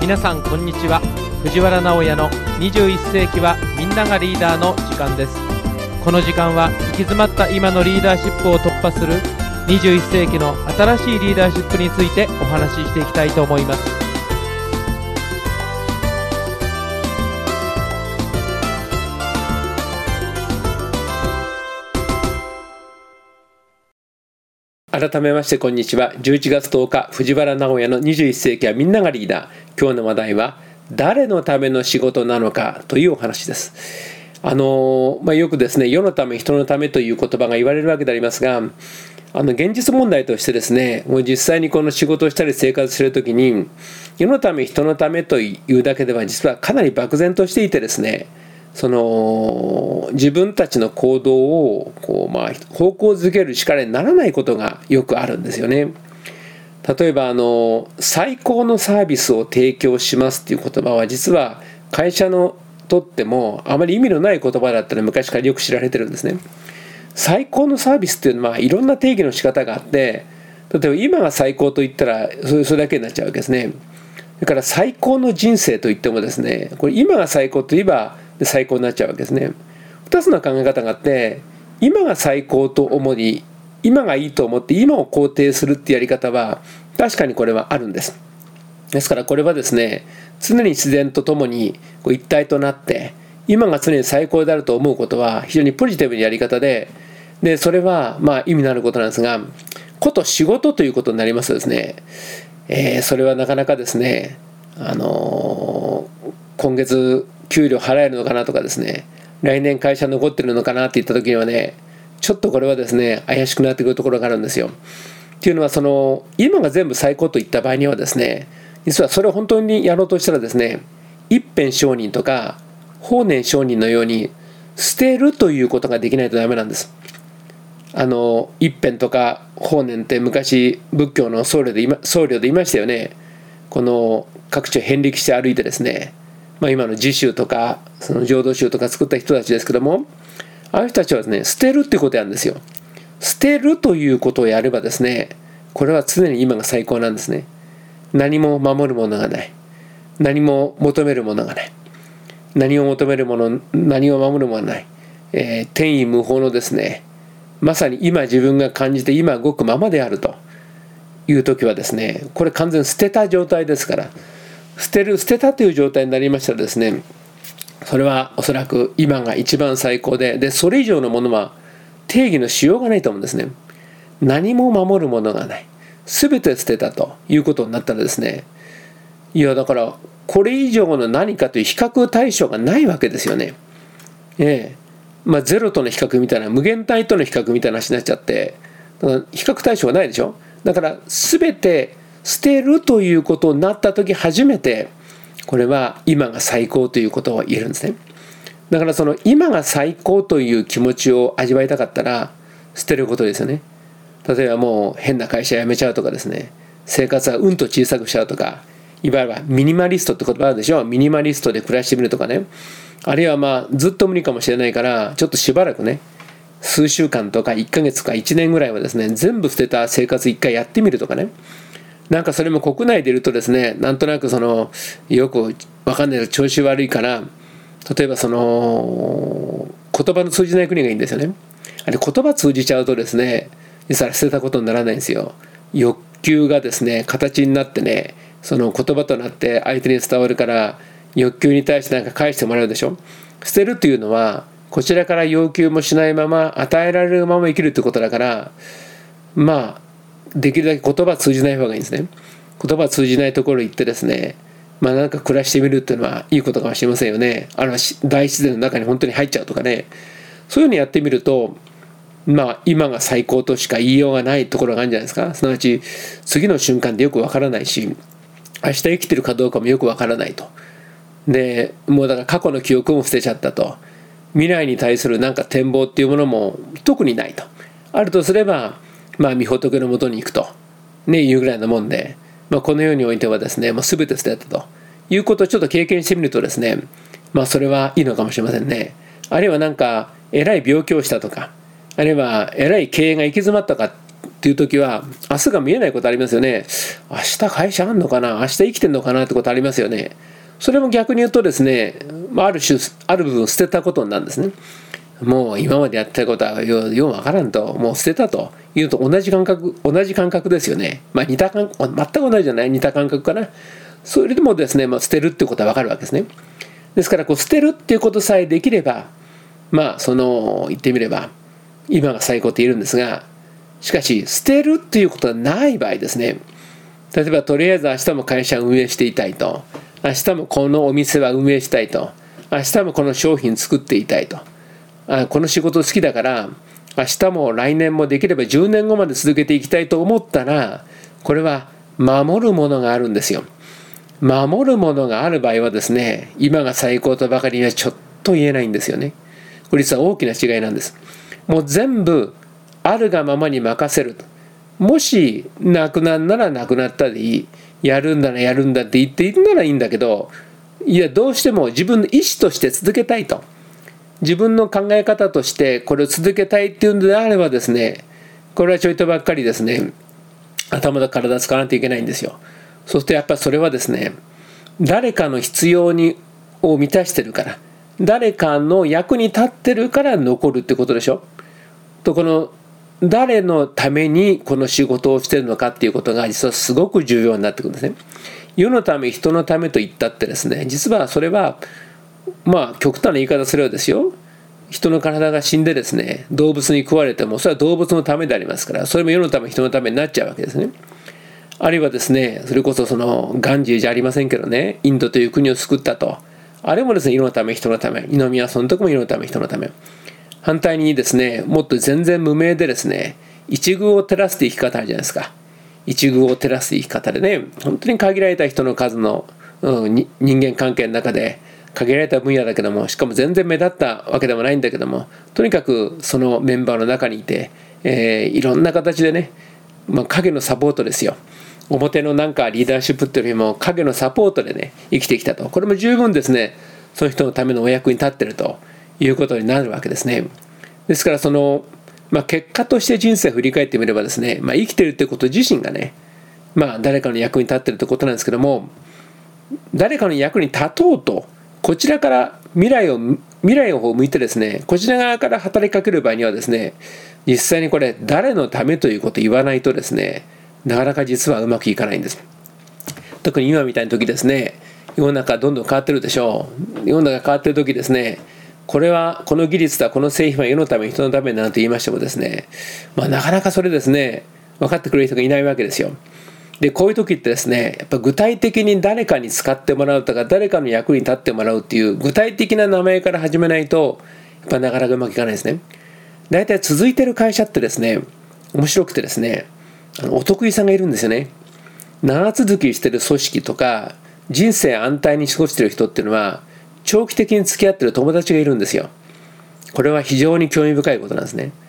皆さんこんにちは。藤原直哉の21世紀はみんながリーダーの時間です。この時間は行き詰まった今のリーダーシップを突破する21世紀の新しいリーダーシップについてお話ししていきたいと思います。改めましてこんにちは。11月10日藤原直哉の21世紀はみんながリーダー。今日の話題は誰のための仕事なのかというお話です。よくですね、世のため人のためという言葉が言われるわけでありますが、現実問題としてですね、もう実際にこの仕事をしたり生活するときに世のため人のためというだけでは実はかなり漠然としていてですね、自分たちの行動を方向づける力にならないことがよくあるんですよね。例えば最高のサービスを提供しますっていう言葉は実は会社のとってもあまり意味のない言葉だったら昔からよく知られてるんですね。最高のサービスっていうのはいろんな定義の仕方があって、例えば今が最高と言ったらそれだけになっちゃうわけですね。だから最高の人生といってもですね、これ今が最高といえば最高になっちゃうわけですね。2つの考え方があって、今が最高と思い今がいいと思って今を肯定するってやり方は確かにこれはあるんです。ですからこれはですね、常に自然とともに一体となって今が常に最高であると思うことは非常にポジティブなやり方で、それは意味のあることなんですが、こと仕事ということになりますとですね、それはなかなかですね、今月給料払えるのかなとかですね、来年会社残ってるのかなって言った時にはね、ちょっとこれはですね怪しくなってくるところがあるんですよ。っていうのは今が全部最高といった場合にはですね、実はそれを本当にやろうとしたらですね、一辺商人とか法然上人のように捨てるということができないとダメなんです。一辺とか法然って昔仏教の僧侶でいましたよね。この各地を遍歴して歩いてですね、今の自宗とかその浄土宗とか作った人たちですけども、ああいう人たちはですね、捨てるっていうことをやるんですよ。捨てるということをやればですね、これは常に今が最高なんですね。何も守るものがない、何も求めるものがない、何を求めるもの、何を守るものがない、天意無法のですね、まさに今自分が感じて今動くままであるという時はですね、これ完全に捨てた状態ですから、捨てたという状態になりましたらですね、それはおそらく今が一番最高で、それ以上のものは定義のしようがないと思うんですね。何も守るものがない、全て捨てたということになったらですね、いやだからこれ以上の何かという比較対象がないわけですよね。ゼロとの比較みたいな、無限大との比較みたいな話になっちゃって、だから比較対象がないでしょ。だから全て捨てるということになった時初めてこれは今が最高ということを言えるんですね。だから今が最高という気持ちを味わいたかったら捨てることですよね。例えばもう変な会社辞めちゃうとかですね、生活はと小さくしちゃうとか、いわゆるミニマリストって言葉あるでしょ。ミニマリストで暮らしてみるとかね、あるいはずっと無理かもしれないからちょっとしばらくね、数週間とか1ヶ月か1年ぐらいはですね、全部捨てた生活一回やってみるとかね。なんかそれも国内でいるとですね、なんとなくよくわかんない調子悪いから、例えば言葉の通じない国がいいんですよね。あれ言葉通じちゃうとですね、実は捨てたことにならないんですよ。欲求がですね形になってね、その言葉となって相手に伝わるから、欲求に対して何か返してもらうでしょ。捨てるというのはこちらから要求もしないまま与えられるまま生きるってことだから、できるだけ言葉通じない方がいいんですね。言葉通じないところに行ってですね、なんか暮らしてみるっていうのはいいことかもしれませんよね。大自然の中に本当に入っちゃうとかね、そういうのやってみると今が最高としか言いようがないところがあるんじゃないですか。すなわち次の瞬間でよくわからないし、明日生きてるかどうかもよくわからないと。でもうだから過去の記憶も捨てちゃったと、未来に対するなんか展望っていうものも特にないと。あるとすれば御仏のもとに行くというぐらいのもんで、この世においてはですね、もう全て捨てたということをちょっと経験してみるとですね、それはいいのかもしれませんね。あるいはなんかえらい病気をしたとか、あるいはえらい経営が行き詰まったかってっていう時は明日が見えないことありますよね。明日会社あんのかな、明日生きてんのかなってことありますよね。それも逆に言うとですね、ある部分捨てたことになるんですね。もう今までやってたことはようわからんと、もう捨てたというと同じ感覚ですよね。全く同じじゃない、似た感覚かな。それでもですね、捨てるっていうことはわかるわけですね。ですから捨てるっていうことさえできれば、言ってみれば今が最高って言えるんですが、しかし捨てるっていうことがない場合ですね、例えばとりあえず明日も会社を運営していたいと、明日もこのお店は運営したいと、明日もこの商品作っていたいと、この仕事好きだから明日も来年もできれば10年後まで続けていきたいと思ったら、これは守るものがあるんですよ。守るものがある場合はですね、今が最高とばかりにはちょっと言えないんですよね。これ実は大きな違いなんです。もう全部あるがままに任せると。もしなくなるならなくなったでいい、やるんだらやるんだって言っているならいいんだけど、いやどうしても自分の意思として続けたいと、自分の考え方としてこれを続けたいっていうのであればですね、これはちょいとばっかりですね、頭と体使わないといけないんですよ。そうするとやっぱりそれはですね、誰かの必要を満たしてるから、誰かの役に立ってるから残るってことでしょ。とこの誰のためにこの仕事をしてるのかっていうことが実はすごく重要になってくるんですね。世のため人のためと言ったってですね、実はそれは極端な言い方すればですよ、人の体が死んでですね、動物に食われてもそれは動物のためでありますから、それも世のため人のためになっちゃうわけですね。あるいはですね、それこそガンジーじゃありませんけどね、インドという国を救ったと、あれもですね、世のため人のため、二宮そのとこも世のため人のため。反対にですね、もっと全然無名でですね、一遇を照らすって生き方あるじゃないですか。一遇を照らす生き方でね、本当に限られた人の数の、人間関係の中で限られた分野だけども、しかも全然目立ったわけでもないんだけども、とにかくそのメンバーの中にいて、いろんな形でね、影のサポートですよ。表のリーダーシップっていうよりも影のサポートでね生きてきたと。これも十分ですね、その人のためのお役に立ってるということになるわけですね。ですから結果として人生を振り返ってみればですね、生きてるってこと自身がね、誰かの役に立ってるってことなんですけども、誰かの役に立とうとこちらから未来を向いてですね、こちら側から働きかける場合にはですね、実際にこれ誰のためということを言わないとですね、なかなか実はうまくいかないんです。特に今みたいな時ですね、世の中どんどん変わってるでしょう。世の中変わってる時ですね、この技術だ、この製品は世のため人のためなんて言いましてもですね、なかなかそれですね、分かってくれる人がいないわけですよ。でこういう時ってですね、やっぱ具体的に誰かに使ってもらうとか誰かの役に立ってもらうっていう具体的な名前から始めないとやっぱなかなかうまくいかないですね。だいたい続いてる会社ってですね、面白くてですね、お得意さんがいるんですよね。長続きしてる組織とか人生安泰に過ごしてる人っていうのは長期的に付き合ってる友達がいるんですよ。これは非常に興味深いことなんですね。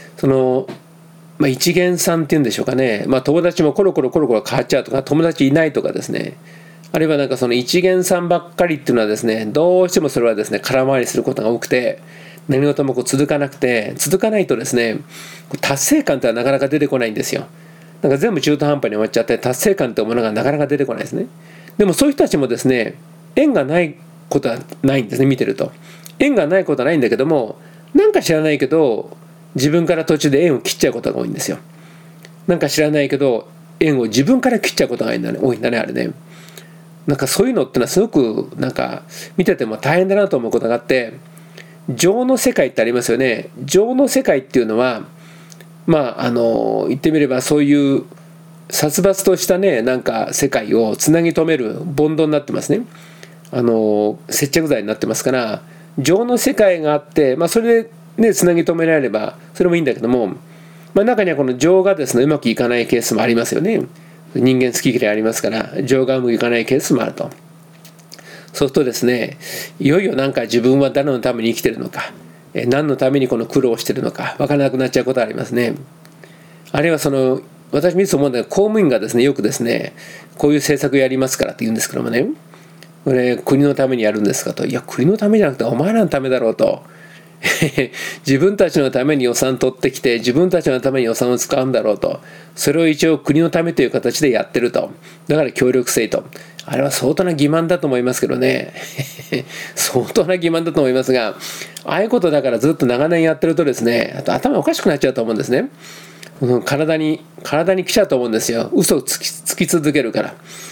一元さんっていうんでしょうかね、友達もコロコロ変わっちゃうとか、友達いないとかですね、あるいはその一元さんばっかりっていうのはですね、どうしてもそれはですね空回りすることが多くて、何事も続かないとですね、達成感ってのはなかなか出てこないんですよ。全部中途半端に終わっちゃって達成感というものがなかなか出てこないですね。でもそういう人たちもですね、縁がないことはないんですね。見てると縁がないことはないんだけども、なんか知らないけど自分から途中で縁を切っちゃうことが多いんですよ。なんか知らないけど縁を自分から切っちゃうことが多いんだねあれね。そういうのってのはすごく見てても大変だなと思うことがあって、情の世界ってありますよね。情の世界っていうのは言ってみればそういう殺伐としたね世界をつなぎ止めるボンドになってますね。接着剤になってますから、情の世界があって、それでねつなぎ止められればそれもいいんだけども、中にはこの情がですねうまくいかないケースもありますよね。人間好き嫌いありますから情がうまくいかないケースもあると。そうするとですね、いよいよ自分は誰のために生きてるのか、何のためにこの苦労をしてるのか分からなくなっちゃうことがありますね。あるいは私もいつも思うんだけど、公務員がですねよくですねこういう政策やりますからって言うんですけどもね、これ国のためにやるんですかと。いや国のためじゃなくてお前らのためだろうと。 自分たちのために予算取ってきて自分たちのために予算を使うんだろうと、それを一応国のためという形でやってると、だから協力せいと、あれは相当な欺瞞だと思いますけどね相当な欺瞞だと思いますが、ああいうことだからずっと長年やってるとですね、あと頭おかしくなっちゃうと思うんですね。体に来ちゃうと思うんですよ、嘘をつき続けるから。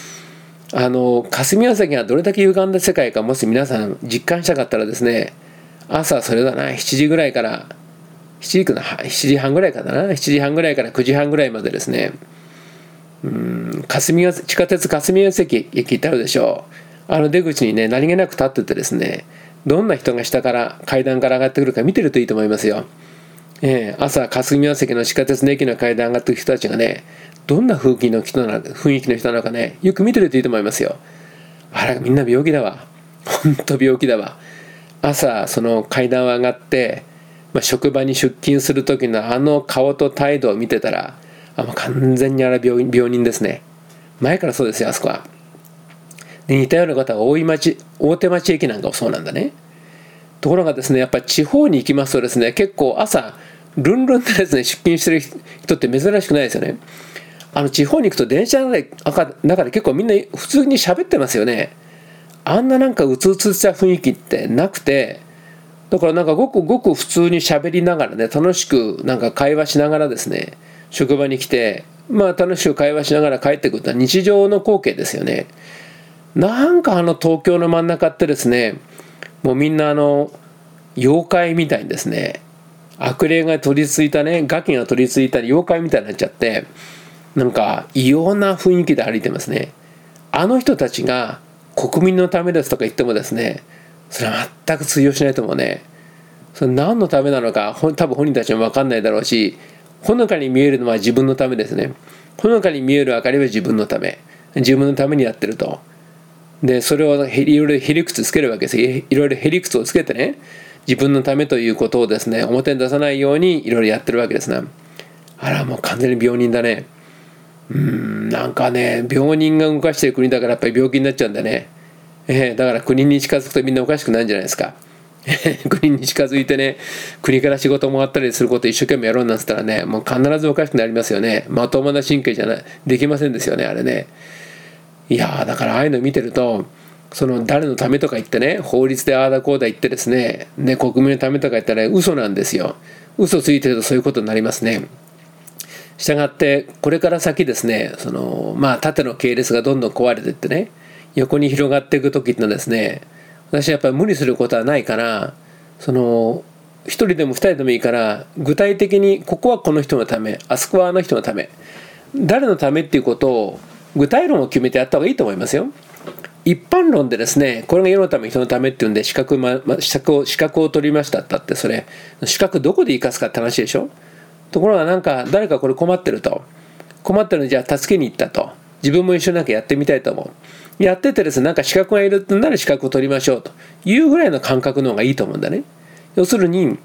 霞が関がどれだけ歪んだ世界か、もし皆さん実感したかったらですね、朝それだな、7時ぐらいから7時半ぐらいから7時半ぐらいから9時半ぐらいまでですね、地下鉄霞ヶ関駅ってあるでしょう。あの出口にね、何気なく立っててですね、どんな人が下から階段から上がってくるか見てるといいと思いますよ。朝霞ヶ関の地下鉄の駅の階段上がってくる人たちがね、どんな雰囲気の人なのかね、よく見てるといいと思いますよ。あれみんな病気だわ、本当病気だわ。朝その階段を上がって、職場に出勤する時のあの顔と態度を見てたら、もう完全にあれは病人ですね。前からそうですよ、あそこは。で似たような方は大手町駅なんかもそうなんだね。ところがですね、やっぱり地方に行きますとですね、結構朝ルンルンでですね出勤してる人って珍しくないですよね。地方に行くと電車の中で結構みんな普通に喋ってますよね。あんななんかうつうつした雰囲気ってなくて、だからなんかごくごく普通に喋りながらね、楽しくなんか会話しながらですね、職場に来て、楽しく会話しながら帰ってくるのは日常の光景ですよね。なんか東京の真ん中ってですね、もうみんな妖怪みたいにですね、悪霊が取り付いたね、ガキが取り付いた妖怪みたいになっちゃって、なんか異様な雰囲気で歩いてますね。あの人たちが国民のためですとか言ってもですね、それは全く通用しないと思うね。それ何のためなのか多分本人たちも分かんないだろうし、ほのかに見えるのは自分のためですね。ほのかに見える明かりは自分のためにやってると。でそれをいろいろへりくつつけるわけです。いろいろへりくつをつけてね、自分のためということをですね表に出さないようにいろいろやってるわけですね。あらもう完全に病人だね。なんかね、病人が動かしてる国だからやっぱり病気になっちゃうんだね。だから国に近づくとみんなおかしくなるんじゃないですか国に近づいてね、国から仕事もらったりすることを一生懸命やろうなんつったらね、もう必ずおかしくなりますよね。まともな神経じゃないできませんですよね、あれね。いやだからああいうの見てると、その誰のためとか言ってね、法律でああだこうだ言ってですね、国民のためとか言ったら嘘なんですよ。嘘ついてるとそういうことになりますね。したがってこれから先ですね、縦の系列がどんどん壊れていってね、横に広がっていく時ってのはですね、私はやっぱり無理することはないから、一人でも二人でもいいから具体的にここはこの人のため、あそこはあの人のため、誰のためっていうことを具体論を決めてやった方がいいと思いますよ。一般論でですね、これが世のため人のためっていうんで資格を取りましたったって、それ資格どこで生かすかって話でしょ。ところがなんか誰かこれ困ってるのにじゃあ助けに行ったと、自分も一緒になんかやってみたいと思う、やっててですね、なんか資格がいるってなら資格を取りましょうというぐらいの感覚の方がいいと思うんだね。要するに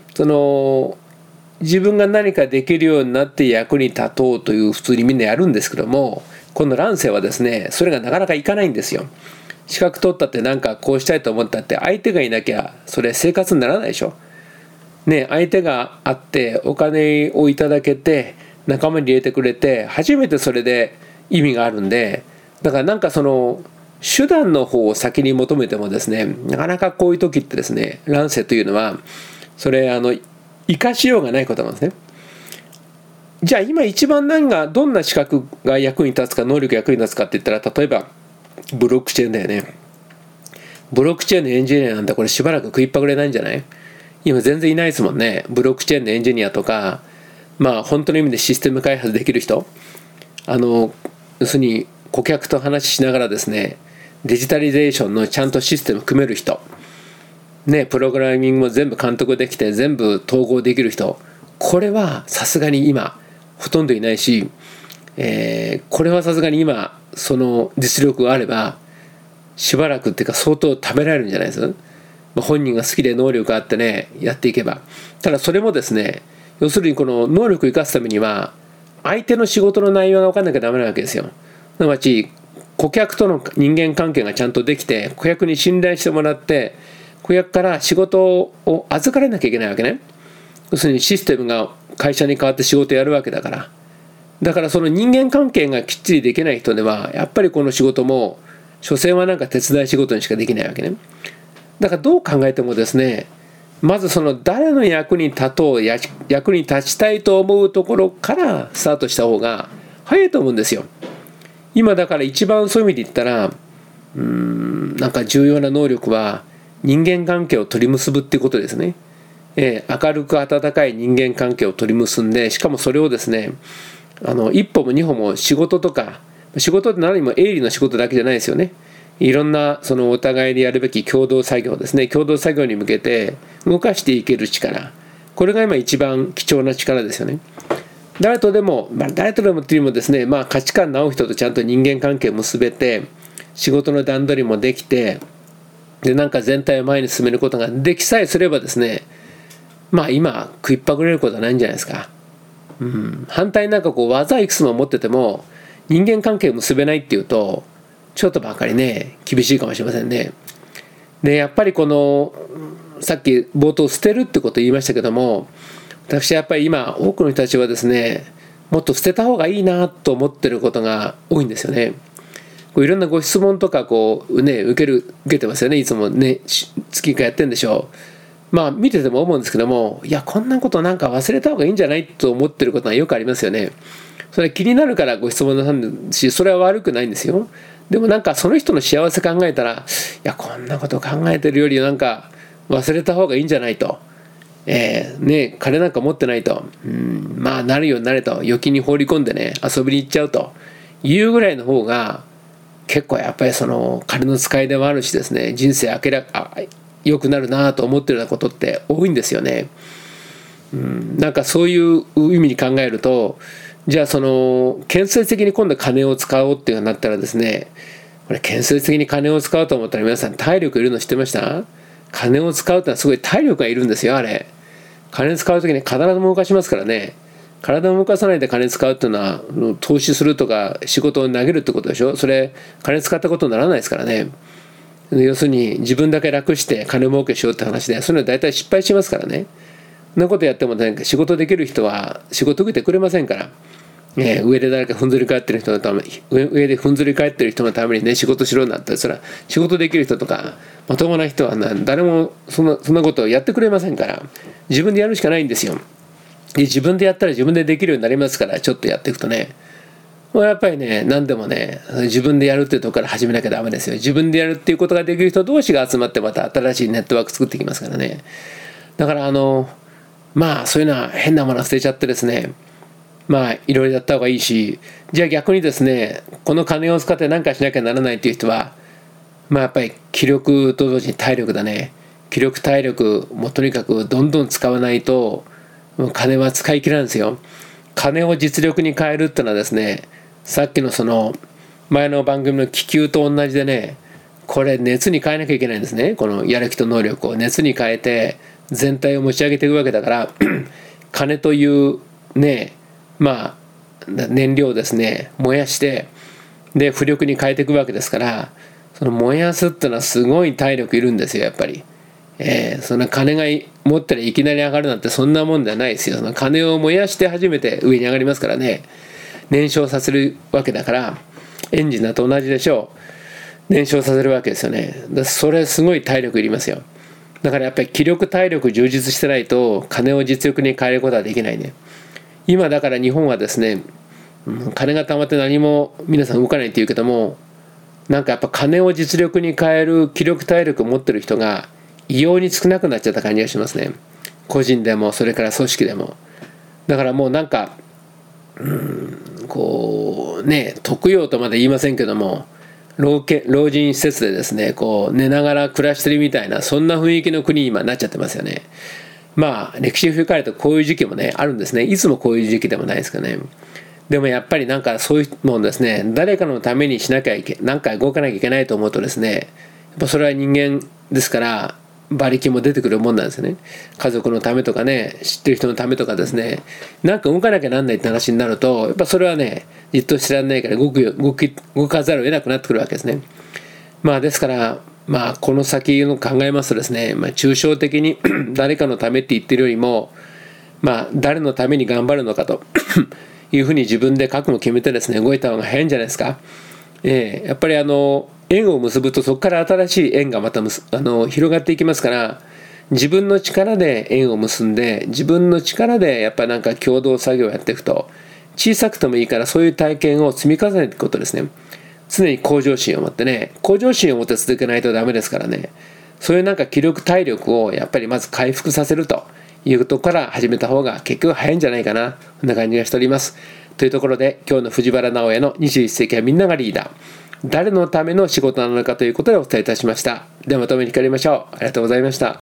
自分が何かできるようになって役に立とうという普通にみんなやるんですけども、この乱世はですねそれがなかなかいかないんですよ。資格取ったってなんかこうしたいと思ったって相手がいなきゃそれ生活にならないでしょ。相手があってお金をいただけて仲間に入れてくれて初めてそれで意味があるんで、だからなんか手段の方を先に求めてもですね、なかなかこういう時ってですね、乱世というのはそれ生かしようがないことなんですね。じゃあ今一番どんな資格が役に立つか、能力が役に立つかって言ったら、例えばブロックチェーンだよね。ブロックチェーンのエンジニアなんてこれしばらく食いっぱぐれないんじゃない？今全然いないですもんね。ブロックチェーンのエンジニアとか、本当の意味でシステム開発できる人、要するに顧客と話ししながらですね、デジタリゼーションのちゃんとシステム組める人、プログラミングも全部監督できて全部統合できる人、これはさすがに今ほとんどいないし、これはさすがに今その実力があればしばらくっていうか相当食べられるんじゃないですか。本人が好きで能力があってねやっていけば。ただそれもですね、要するにこの能力を生かすためには相手の仕事の内容が分かんなきゃダメなわけですよ。すなわち顧客との人間関係がちゃんとできて、顧客に信頼してもらって顧客から仕事を預かれなきゃいけないわけね。要するにシステムが会社に代わって仕事をやるわけだから。だからその人間関係がきっちりできない人ではやっぱりこの仕事も所詮はなんか手伝い仕事にしかできないわけね。だからどう考えてもですね、まずその誰の役に立ちたいと思うところからスタートした方が早いと思うんですよ。今だから一番そういう意味で言ったらなんか重要な能力は人間関係を取り結ぶっていうことですね。明るく温かい人間関係を取り結んで、しかもそれをですね一歩も二歩も仕事とか、仕事って何も営利の仕事だけじゃないですよね。いろんなそのお互いでやるべき共同作業ですね。共同作業に向けて動かしていける力、これが今一番貴重な力ですよね。誰とでもっていうよりもですね、価値観の合う人とちゃんと人間関係を結べて、仕事の段取りもできて、でなんか全体を前に進めることができさえすればですね、今食いっぱぐれることはないんじゃないですか。反対になんか技いくつも持ってても人間関係を結べないっていうとちょっとばかりね厳しいかもしれませんね。でやっぱりこのさっき冒頭捨てるってことを言いましたけども、私はやっぱり今多くの人たちはですね、もっと捨てた方がいいなと思ってることが多いんですよね。いろんなご質問とか受けてますよね。いつもね月1回やってるんでしょう。見てても思うんですけども、いやこんなことなんか忘れた方がいいんじゃないと思ってることがよくありますよね。それ気になるからご質問なさるし、それは悪くないんですよ。でもなんかその人の幸せ考えたら、いやこんなこと考えてるよりなんか忘れた方がいいんじゃないと、金なんか持ってないと、なるようになれと、預金に放り込んでね遊びに行っちゃうというぐらいの方が結構やっぱりその金の使いでもあるしですね、人生良くなるなと思ってるようなことって多いんですよね。なんかそういう意味に考えると、じゃあその建設的に今度金を使おうっていうようになったらですね、これ建設的に金を使おうと思ったら皆さん体力いるの知ってました？金を使うってのはすごい体力がいるんですよ。あれ金使う時に必ず動かしますからね。体を動かさないで金使うっていうのは投資するとか仕事を投げるってことでしょ。それ金使ったことにならないですからね。要するに自分だけ楽して金儲けしようって話で、そういうのは大体失敗しますからね。そんなことやっても仕事できる人は仕事受けてくれませんから、上で誰かふんぞり返ってる人のために、上でふんぞり返ってる人のためにね仕事しろなんて、それは仕事できる人とかまともな人は誰もそんなことをやってくれませんから、自分でやるしかないんですよ。で自分でやったら自分でできるようになりますから、ちょっとやっていくとね、やっぱりね何でもね自分でやるっていうところから始めなきゃダメですよ。自分でやるっていうことができる人同士が集まってまた新しいネットワーク作ってきますからね。だからそういうのは変なものは捨てちゃってですね、いろいろやった方がいいし、じゃあ逆にですねこの金を使って何かしなきゃならないっていう人はやっぱり気力と同時に体力だね。気力体力もとにかくどんどん使わないと金は使い切らないんですよ。金を実力に変えるってのはですね、さっきのその前の番組の気球と同じでね、これ熱に変えなきゃいけないんですね。このやる気と能力を熱に変えて全体を持ち上げていくわけだから金というね燃料をですね燃やしてで浮力に変えていくわけですから、その燃やすってのはすごい体力いるんですよやっぱり。その金が持ったらいきなり上がるなんてそんなもんではないですよ。その金を燃やして初めて上に上がりますからね。燃焼させるわけだから、エンジンだと同じでしょう。燃焼させるわけですよね。それすごい体力いりますよ。だからやっぱり気力体力充実してないと金を実力に変えることはできないね。今だから日本はですね、金が貯まって何も皆さん動かないって言うけども、なんかやっぱ金を実力に変える気力体力を持ってる人が異様に少なくなっちゃった感じがしますね。個人でもそれから組織でも。だからもうなんか特養とまで言いませんけども、老人施設でですね寝ながら暮らしてるみたいな、そんな雰囲気の国に今なっちゃってますよね。歴史を振り返るとこういう時期もねあるんですね。いつもこういう時期でもないですけどね。でもやっぱりなんかそういうもんですね、誰かのためにしなきゃ何か動かなきゃいけないと思うとですね、やっぱそれは人間ですから馬力も出てくるもんなんですよね。家族のためとかね、知ってる人のためとかですね、なんか動かなきゃなんないって話になると、やっぱそれはねじっとしてらんないから動かざるを得なくなってくるわけですね。ですからこの先の考えますとですね、抽象的に誰かのためって言ってるよりも、誰のために頑張るのかというふうに自分で覚悟を決めてですね、動いた方が早いんじゃないですか。やっぱり縁を結ぶとそこから新しい縁がまた広がっていきますから、自分の力で縁を結んで、自分の力でやっぱり共同作業をやっていくと、小さくてもいいからそういう体験を積み重ねていくことですね。常に向上心を持ってね、向上心を持って続けないとダメですからね。そういう気力体力をやっぱりまず回復させるというところから始めた方が結局早いんじゃないかな、こんな感じがしております。というところで、今日の藤原直哉の21世紀はみんながリーダー、誰のための仕事なのかということでお伝えいたしました。ではまとめにかかりましょう。ありがとうございました。